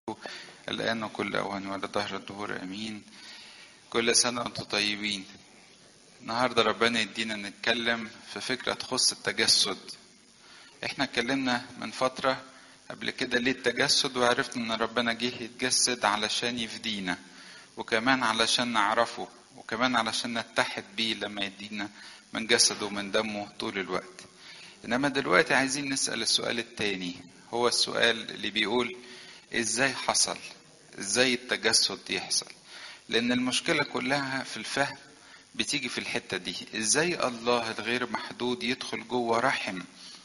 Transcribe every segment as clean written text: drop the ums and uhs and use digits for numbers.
الآن وكل أوان ولا دهر الدهور أمين. كل سنة وأنتم طيبين. النهاردة ربنا يدينا نتكلم في فكرة تخص التجسد. احنا اتكلمنا من فترة قبل كده ليه التجسد، وعرفنا ان ربنا جه يتجسد علشان يفدينا، وكمان علشان نعرفه، وكمان علشان نتحد بيه لما يدينا من جسده ومن دمه طول الوقت. انما دلوقتي عايزين نسأل السؤال التاني، هو السؤال اللي بيقول ازاي حصل، ازاي التجسد يحصل؟ لان المشكلة كلها في الفهم بتيجي في الحتة دي، ازاي الله الغير محدود يدخل جوه رحم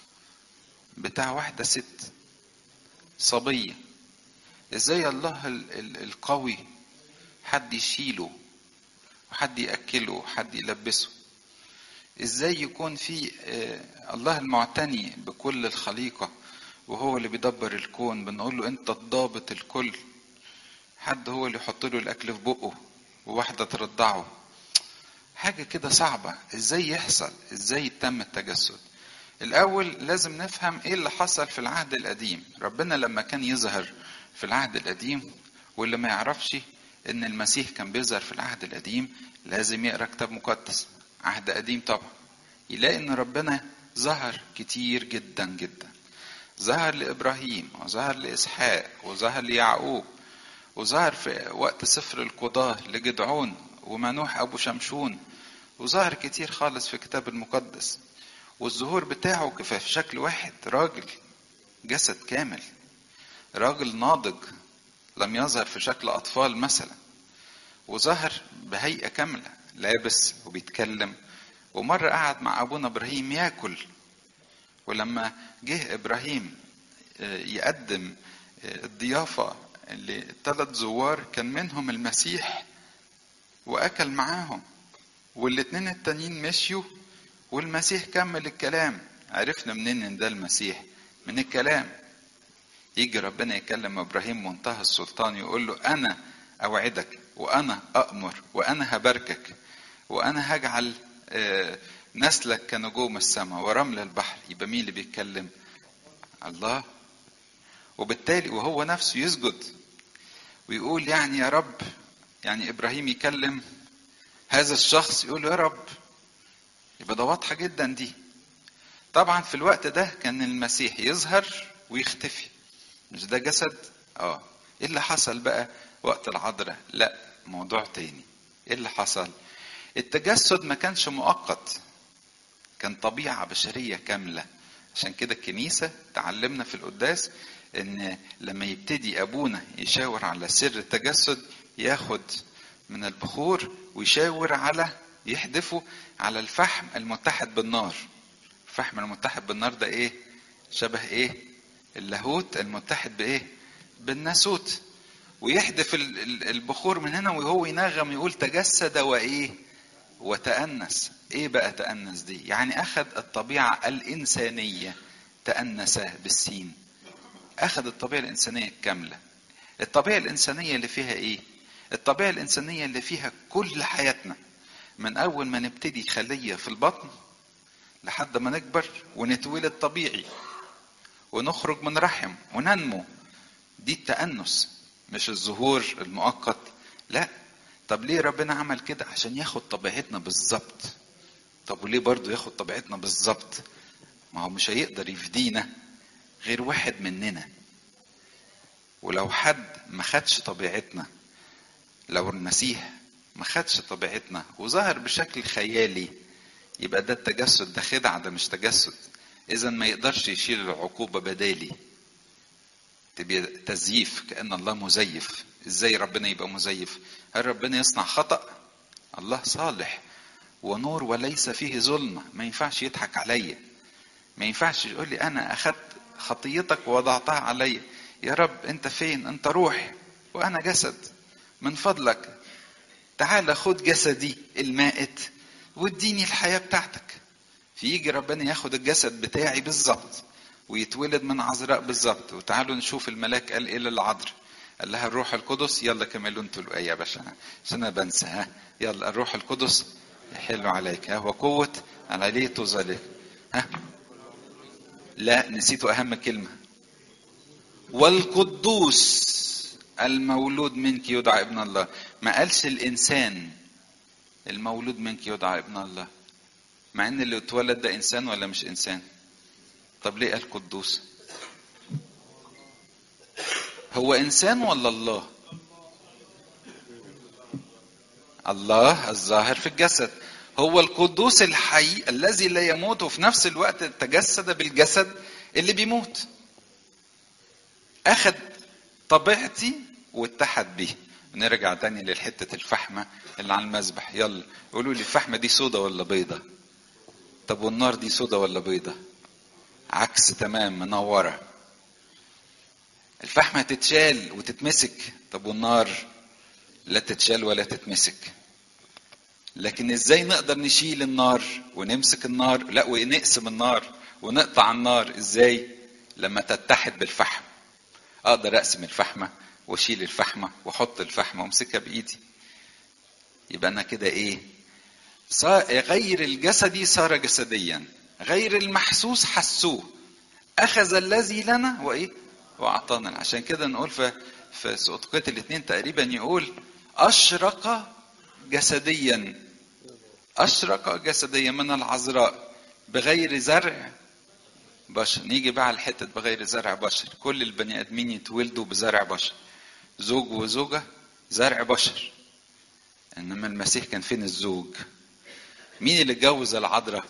بتاع واحدة ست صبية؟ ازاي الله القوي حد يشيله وحد يأكله وحد يلبسه؟ ازاي يكون في الله المعتني بكل الخليقة وهو اللي بيدبر الكون، بنقول له انت الضابط الكل، حد هو اللي يحط له الاكل في بقه وواحدة ترضعه؟ حاجة كده صعبة. ازاي يحصل؟ ازاي تم التجسد؟ الاول لازم نفهم ايه اللي حصل في العهد القديم. ربنا لما كان يظهر في العهد القديم، واللي ما يعرفش ان المسيح كان بيظهر في العهد القديم لازم يقرأ كتاب مقدس، عهد قديم طبعا، يلاقي ان ربنا ظهر كتير جدا جدا. ظهر لإبراهيم، وظهر لإسحاق، وظهر ليعقوب، وظهر في وقت سفر القضاة لجدعون ومنوح أبو شمشون، وظهر كتير خالص في كتاب المقدس. والظهور بتاعه في شكل واحد، راجل جسد كامل، راجل ناضج، لم يظهر في شكل أطفال مثلا، وظهر بهيئة كاملة لابس وبيتكلم. ومرة قعد مع أبونا إبراهيم ياكل، ولما جه إبراهيم يقدم الضيافة لثلاث زوار كان منهم المسيح وأكل معاهم، والاتنين التانيين مشيوا والمسيح كمل الكلام. عرفنا منين ان ده المسيح؟ من الكلام. يجي ربنا يكلم ابراهيم منتهى السلطان، يقول له انا اوعدك، وانا اامر، وانا هباركك، وانا هجعل نسلك كنجوم السماء ورمل البحر. يبقى مين اللي بيتكلم؟ الله. وبالتالي وهو نفسه يسجد ويقول يعني يا رب، يعني ابراهيم يكلم هذا الشخص يقول له يا رب. يبقى ده واضحة جدا دي. طبعا في الوقت ده كان المسيح يظهر ويختفي، مش ده جسد؟ ايه اللي حصل بقى وقت العذراء؟ لا، موضوع تاني. ايه اللي حصل؟ التجسد ما كانش مؤقت، كان طبيعة بشرية كاملة. عشان كده الكنيسة تعلمنا في القداس ان لما يبتدي ابونا يشاور على سر التجسد ياخد من البخور ويشاور على، يحدفه على الفحم المتحد بالنار. الفحم المتحد بالنار ده ايه؟ شبه ايه؟ اللاهوت المتحد بايه؟ بالناسوت. ويحدف البخور من هنا وهو ينغم يقول تجسد وايه؟ وتأنس. ايه بقى تأنس دي؟ يعني اخذ الطبيعة الانسانية، تأنس بالسين، اخذ الطبيعة الانسانية الكاملة. الطبيعة الانسانية اللي فيها ايه؟ الطبيعة الانسانية اللي فيها كل حياتنا، من اول ما نبتدي خلية في البطن لحد ما نكبر ونتولد طبيعي ونخرج من رحم وننمو. دي التأنس، مش الظهور المؤقت. لا. طب ليه ربنا عمل كده؟ عشان ياخد طبيعتنا بالظبط. طب وليه برضو ياخد طبيعتنا بالظبط؟ ما هو مش هيقدر يفدينا غير واحد مننا. ولو حد ما خدش طبيعتنا، لو المسيح ما خدش طبيعتنا وظهر بشكل خيالي، يبقى ده التجسد ده خدعة، ده مش تجسد. إذا ما يقدرش يشيل العقوبة بدالي، تبقى تزييف، كأن الله مزيف. إزاي ربنا يبقى مزيف؟ هل ربنا يصنع خطأ؟ الله صالح ونور وليس فيه ظلمة، ما ينفعش يضحك عليا، ما ينفعش يقول لي أنا أخذت خطيتك ووضعتها عليا. يا رب أنت فين؟ أنت روح وأنا جسد، من فضلك تعال خد جسدي المائت واديني الحياة بتاعتك. فيجي ربنا ياخد الجسد بتاعي بالظبط ويتولد من عذراء بالظبط. وتعالوا نشوف الملاك قال ايه للعذراء. قال لها الروح القدس، يلا كملوا انتوا الايه يا باشا عشان انا بنسى. يلا الروح القدس يحل عليك، وقوة عليه تظلك. لا، نسيتوا اهم كلمة، والقدوس المولود منك يدعى ابن الله. ما قالش الانسان المولود منك يدعى ابن الله، مع ان اللي اتولد ده انسان ولا مش انسان؟ طب ليه قال قدوس؟ هو انسان ولا الله؟ الله الظاهر في الجسد، هو القدوس الحي الذي لا يموت، وفي نفس الوقت تجسد بالجسد اللي بيموت، اخذ طبيعتي واتحد بيه. نرجع تاني للحتة الفحمة اللي على المذبح. يلا قولوا لي، الفحمة دي سودة ولا بيضة؟ طب والنار دي سودة ولا بيضة؟ عكس تمام، منورة. الفحمة تتشال وتتمسك، طب والنار لا تتشال ولا تتمسك. لكن ازاي نقدر نشيل النار ونمسك النار، لا ونقسم النار ونقطع النار؟ ازاي؟ لما تتحد بالفحم. اقدر اقسم الفحمة واشيل الفحمة واحط الفحمة وامسكها بايدي. يبقى انا كده ايه؟ غير الجسدي صار جسديا، غير المحسوس حسوه، اخذ الذي لنا وايه واعطانا. عشان كده نقول في سقطقات الاثنين تقريبا يقول اشرق جسديا، اشرق جسديا من العذراء بغير زرع بشر. نيجي بقى على الحته بغير زرع بشر. كل البني ادمين يتولدوا بزرع بشر، زوج وزوجه زرع بشر، انما المسيح كان فين الزوج؟ مين اللي اتجوز العذراء؟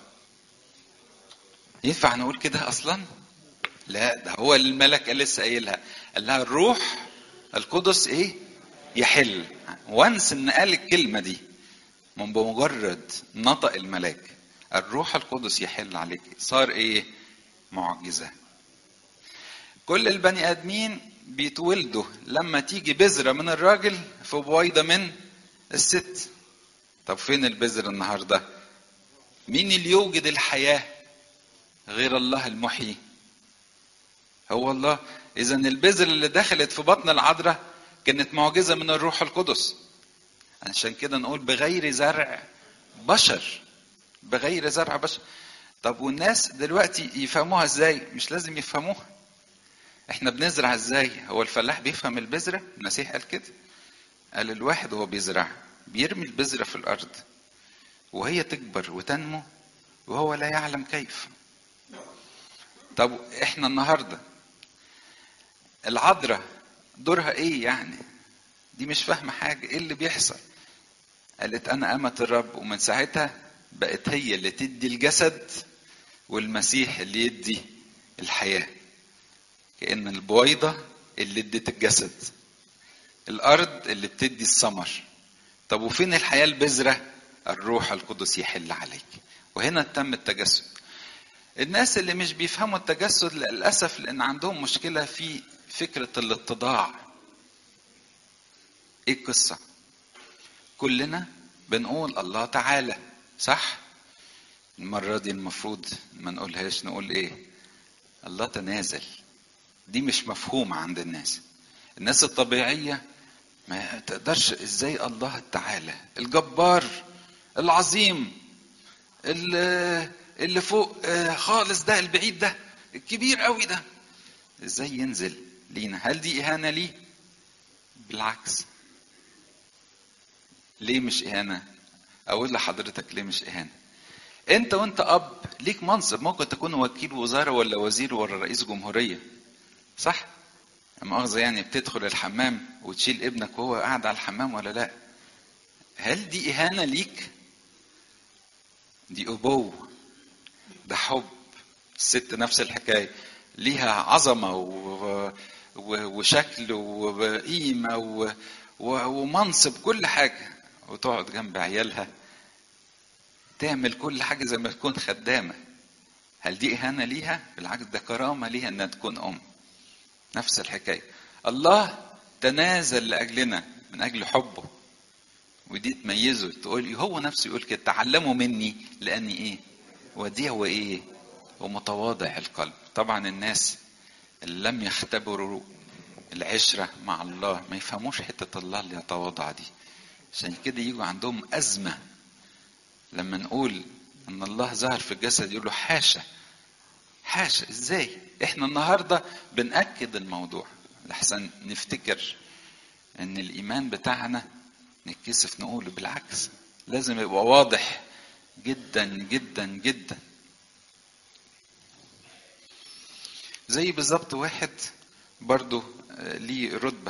ينفع نقول كده اصلا؟ لا، ده هو الملك لسه قايلها، قال لها الروح القدس ايه يحل. وانس ان قال الكلمه دي، من بمجرد نطق الملاك الروح القدس يحل عليك، صار ايه؟ معجزه. كل البني ادمين بيتولدوا لما تيجي بذره من الراجل في بويضه من الست. طب فين البذر النهارده؟ مين اللي يوجد الحياه غير الله المحيي؟ هو الله. اذا البذر اللي دخلت في بطن العذراء كانت معجزه من الروح القدس. عشان كده نقول بغير زرع بشر، بغير زرع بشر. طب والناس دلوقتي يفهموها ازاي؟ مش لازم يفهموها. احنا بنزرع ازاي؟ هو الفلاح بيفهم البذره؟ المسيح قال كده، قال الواحد وهو بيزرع بيرمي البذره في الارض وهي تكبر وتنمو وهو لا يعلم كيف. طب احنا النهارده العذراء دورها ايه يعني؟ دي مش فاهمه حاجه، ايه اللي بيحصل؟ قالت انا امة الرب، ومن ساعتها بقت هي اللي تدي الجسد والمسيح اللي يدي الحياه. كأن البويضه اللي ادت الجسد، الارض اللي بتدي الثمر. طب وفين الحياه البذره؟ الروح القدس يحل عليك. وهنا تم التجسد. الناس اللي مش بيفهموا التجسد للاسف لان عندهم مشكله في فكره الاتضاع. ايه القصه؟ كلنا بنقول الله تعالى، صح؟ المره دي المفروض ما نقولهاش، نقول ايه؟ الله تنازل. دي مش مفهومه عند الناس. الناس الطبيعيه ما تقدرش، ازاي الله تعالى الجبار العظيم اللي فوق خالص ده، البعيد ده، الكبير قوي ده، ازاي ينزل لينا؟ هل دي اهانه ليه؟ بالعكس. ليه مش اهانه؟ اقول لحضرتك ليه مش اهانه. انت وانت اب ليك منصب، ممكن تكون وكيل وزاره ولا وزير ولا رئيس جمهوريه، صح؟ مؤاخذه يعني، بتدخل الحمام وتشيل ابنك وهو قاعد على الحمام ولا لا؟ هل دي اهانه ليك؟ دي ابوه، ده حب. الست نفس الحكايه، ليها عظمه وشكل وقيمه ومنصب، كل حاجه، وتقعد جنب عيالها تعمل كل حاجه زي ما تكون خدامه. هل دي اهانه ليها؟ بالعكس، ده كرامه ليها انها تكون ام. نفس الحكايه، الله تنازل لاجلنا من اجل حبه، ودي تميزه. تقول هو نفسه يقول كده، تعلموا مني لاني ايه؟ وديع وايه؟ ومتواضع القلب. طبعا الناس اللي لم يختبروا العشرة مع الله ما يفهموش حتة الله اللي يتواضع دي. عشان كده يجوا عندهم أزمة لما نقول ان الله ظهر في الجسد، يقولوا حاشا حاشا. ازاي؟ احنا النهاردة بنأكد الموضوع لحسن نفتكر ان الايمان بتاعنا نتكسف نقوله، بالعكس لازم يبقى واضح جدا جدا جدا. زي بالظبط واحد برضو ليه رتبة،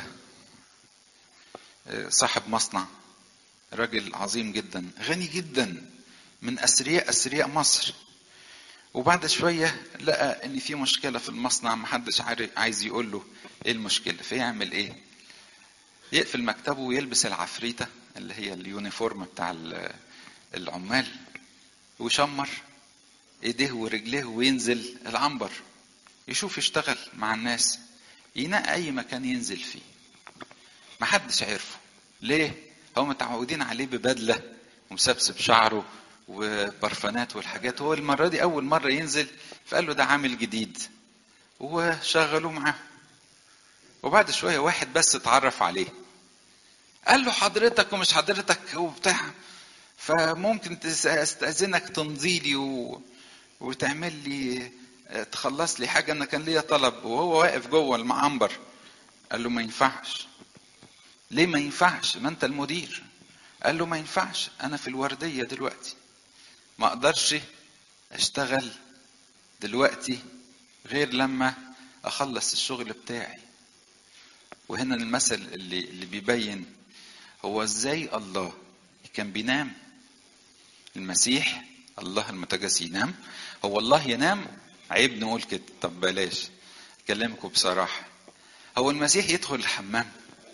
صاحب مصنع، راجل عظيم جدا، غني جدا، من أثرياء مصر. وبعد شوية لقى ان في مشكلة في المصنع، محدش عايز يقول له ايه المشكلة. فيعمل ايه؟ يقفل مكتبه ويلبس العفريتة اللي هي اليونيفورم بتاع العمال، ويشمر ايديه ورجليه وينزل العنبر يشوف يشتغل مع الناس، ينقي اي مكان ينزل فيه. محدش عرفه. ليه؟ هم متعودين عليه ببدلة ومسبسب شعره وبرفانات والحاجات. هو المرة دي أول مرة ينزل، فقال له ده عامل جديد، وشغلوه معاه. وبعد شوية واحد بس اتعرف عليه، قال له حضرتك ومش حضرتك وبتاع، فممكن استأذنك تمضيلي وتعمل لي، تخلص لي حاجة، أنا كان ليا طلب. وهو واقف جوه المعنبر. قال له ما ينفعش. ليه ما ينفعش؟ ما أنت المدير. قال له ما ينفعش، أنا في الوردية دلوقتي، ما أقدرش أشتغل دلوقتي غير لما أخلص الشغل بتاعي. وهنا المثل اللي بيبين هو إزاي الله كان بينام. المسيح الله المتجسد ينام؟ هو الله ينام؟ عيب نقول كده. طب بلاش أكلمكم بصراحة، هو المسيح يدخل الحمام؟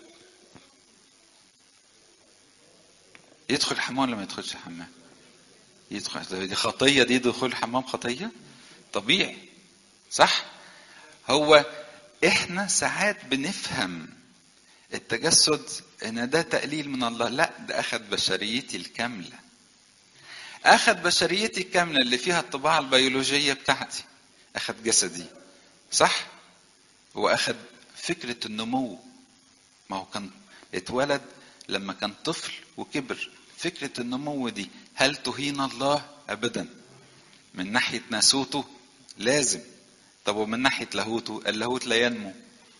يدخل الحمام ولا ما يدخلش الحمام؟ يدخل. دي خطية، دي دخول الحمام خطية طبيعي، صح؟ هو احنا ساعات بنفهم التجسد ان ده تقليل من الله. لا، ده اخذ بشريتي الكاملة، اخذ بشريتي الكاملة اللي فيها الطباع البيولوجية بتاعتي، اخذ جسدي، صح؟ واخذ فكرة النمو. ما هو كان اتولد لما كان طفل وكبر. فكرة النمو دي هل تهين الله؟ ابدا. من ناحية ناسوته لازم. طب ومن ناحية لاهوته؟ اللاهوت لا ينمو.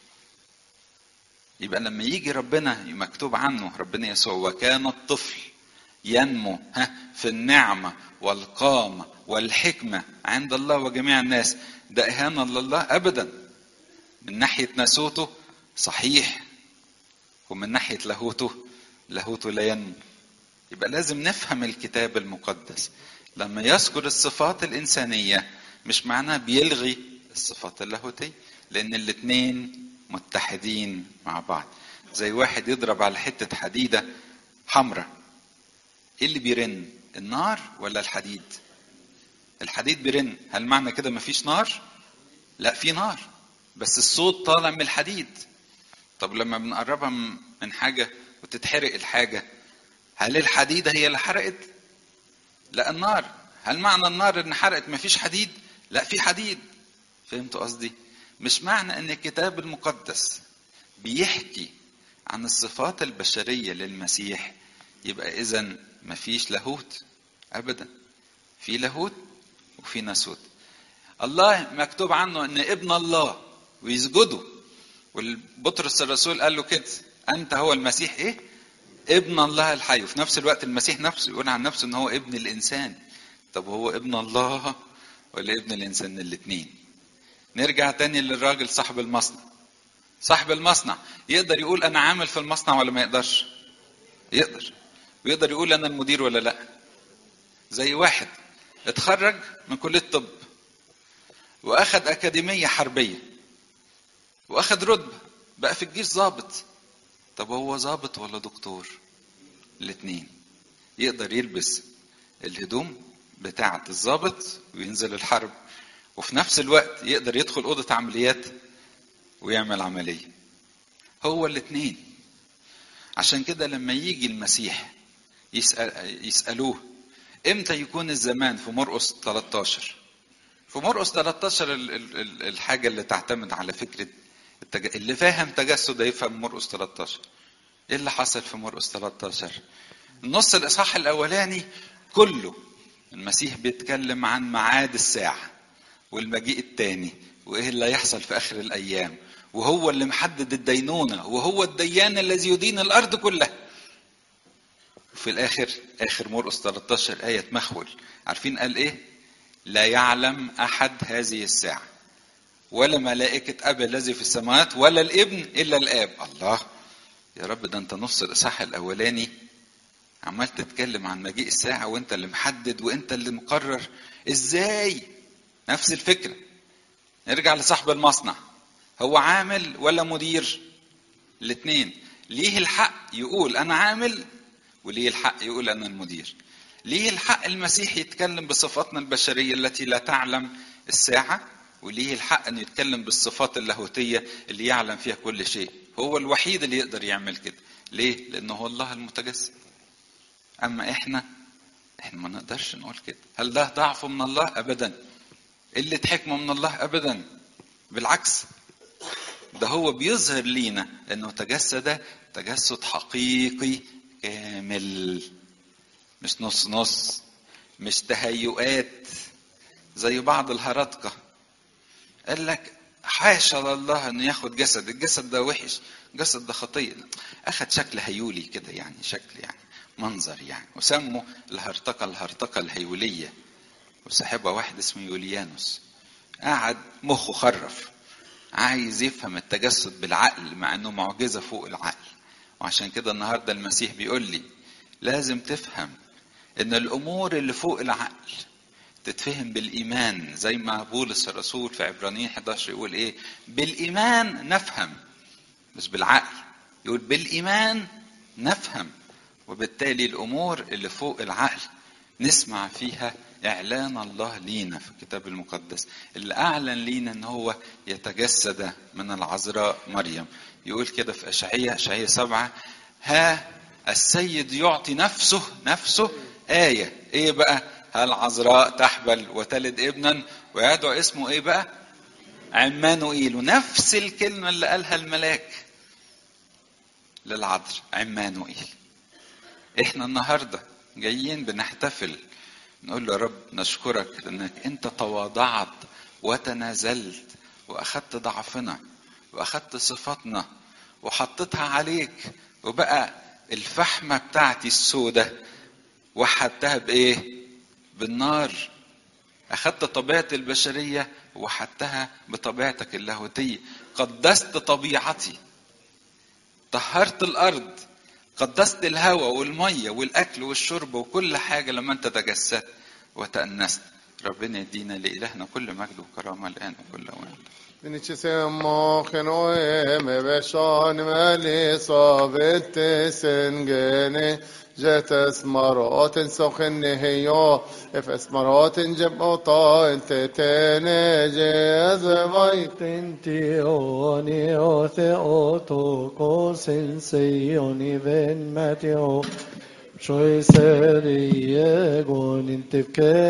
يبقى لما يجي ربنا مكتوب عنه ربنا يسوع وكان الطفل ينمو في النعمة والقامة والحكمة عند الله وجميع الناس، ده إهانة لله؟ أبدا. من ناحية ناسوته صحيح، ومن ناحية لاهوته لا ينمو. يبقى لازم نفهم الكتاب المقدس. لما يذكر الصفات الإنسانية مش معناه بيلغي الصفات اللاهوتية، لأن الاتنين متحدين مع بعض. زي واحد يضرب على حتة حديدة حمراء، ايه اللي بيرن؟ النار ولا الحديد؟ الحديد بيرن. هل معنى كده مفيش نار؟ لا، في نار، بس الصوت طالع من الحديد. طب لما بنقربها من حاجة وتتحرق الحاجة، هل الحديدة هي اللي حرقت؟ لا، النار. هل معنى النار ان حرقت مفيش حديد؟ لا، في حديد. فهمتوا قصدي؟ مش معنى ان الكتاب المقدس بيحكي عن الصفات البشرية للمسيح يبقى اذن مفيش لاهوت. ابدا، في لاهوت وفي ناسوت. الله مكتوب عنه ان ابن الله ويسجدوا، والبطرس الرسول قال له كده، انت هو المسيح ايه؟ ابن الله الحي. وفي نفس الوقت المسيح نفسه يقول عن نفسه ان هو ابن الانسان. طب هو ابن الله ولا ابن الانسان؟ الاتنين. نرجع تاني للراجل صاحب المصنع. صاحب المصنع يقدر يقول انا عامل في المصنع ولا ما يقدرش؟ يقدر. ويقدر يقول انا المدير ولا لا؟ زي واحد اتخرج من كلية الطب واخد اكاديمية حربية واخد رتبة، بقى في الجيش ضابط. طب هو ضابط ولا دكتور؟ الاتنين. يقدر يلبس الهدوم بتاعة الضابط وينزل الحرب، وفي نفس الوقت يقدر يدخل أوضة عمليات ويعمل عملية. هو الاتنين. عشان كده لما يجي المسيح يسألوه امتى يكون الزمان في مرقس 13. في مرقس 13 الحاجة اللي تعتمد على فكرة اللي فاهم تجسد يفهم مرقس 13. ايه اللي حصل في مرقس 13؟ النص الاصحاح الاولاني كله المسيح بيتكلم عن ميعاد الساعة والمجيء الثاني وايه اللي هيحصل في اخر الايام، وهو اللي محدد الدينونة، وهو الديان الذي يدين الارض كلها. وفي الاخر اخر مرقس 13 آية تمخول، عارفين قال ايه؟ لا يعلم احد هذه الساعة ولا ملائكة اب الذي في السماوات ولا الابن الا الاب. الله يا رب، ده انت نص الاصحاح الاولاني عمال تتكلم عن مجيء الساعة وانت اللي محدد وانت اللي مقرر. ازاي؟ نفس الفكرة. نرجع لصاحب المصنع، هو عامل ولا مدير؟ الاثنين. ليه الحق يقول انا عامل، وليه الحق يقول انا المدير؟ ليه الحق المسيح يتكلم بصفاتنا البشرية التي لا تعلم الساعة، وليه الحق انه يتكلم بالصفات اللاهوتية اللي يعلم فيها كل شيء؟ هو الوحيد اللي يقدر يعمل كده. ليه؟ لانه هو الله المتجسد. اما احنا ما نقدرش نقول كده. هل ده ضعف من الله؟ ابدا. قلة حكمة من الله؟ ابدا. بالعكس، ده هو بيظهر لينا انه تجسد تجسد حقيقي كامل، مش نص نص، مش تهيؤات زي بعض الهرطقة. قال لك حاشا لله انه ياخد جسد، الجسد ده وحش، الجسد ده خطية. اخد شكل هيولي كده، يعني شكل، يعني منظر يعني، وسموا الهرطقة الهيولية. وصاحبها واحد اسمه يوليانوس، قاعد مخه خرف، عايز يفهم التجسد بالعقل مع انه معجزة فوق العقل. وعشان كده النهاردة المسيح بيقول لي لازم تفهم ان الامور اللي فوق العقل تتفهم بالايمان، زي ما بولس الرسول في عبرانيين 11 يقول ايه؟ بالايمان نفهم، مش بالعقل. يقول بالايمان نفهم. وبالتالي الامور اللي فوق العقل نسمع فيها اعلان الله لينا في الكتاب المقدس، اللي اعلن لينا ان هو يتجسد من العذراء مريم. يقول كده في اشعياء 7: ها السيد يعطي نفسه آية. ايه بقى؟ العذراء تحبل وتلد ابنا ويدعو اسمه ايه بقى؟ عمانوئيل. ونفس الكلمة اللي قالها الملاك للعذراء، عمانوئيل. احنا النهاردة جايين بنحتفل، نقول له يا رب نشكرك لانك انت تواضعت وتنازلت واخدت ضعفنا واخدت صفاتنا وحطيتها عليك، وبقى الفحمة بتاعتي السودة وحدتها بايه؟ بالنار. اخدت طبيعتي البشرية وحدتها بطبيعتك اللاهوتية. قدست طبيعتي، طهرت الارض، قدست الهواء والمية والاكل والشرب وكل حاجة لما انت تجسدت وتأنست. ربنا يدينا لإلهنا كل مجد وكرامة الآن وكل أوان. Nicisemo genoe beshon meli sabit sengene jetes marotin sokhin nehiyo efes marotin jebota entetene jez Tentioni o theoto consensioni ven mateo Choy serie gonin tevke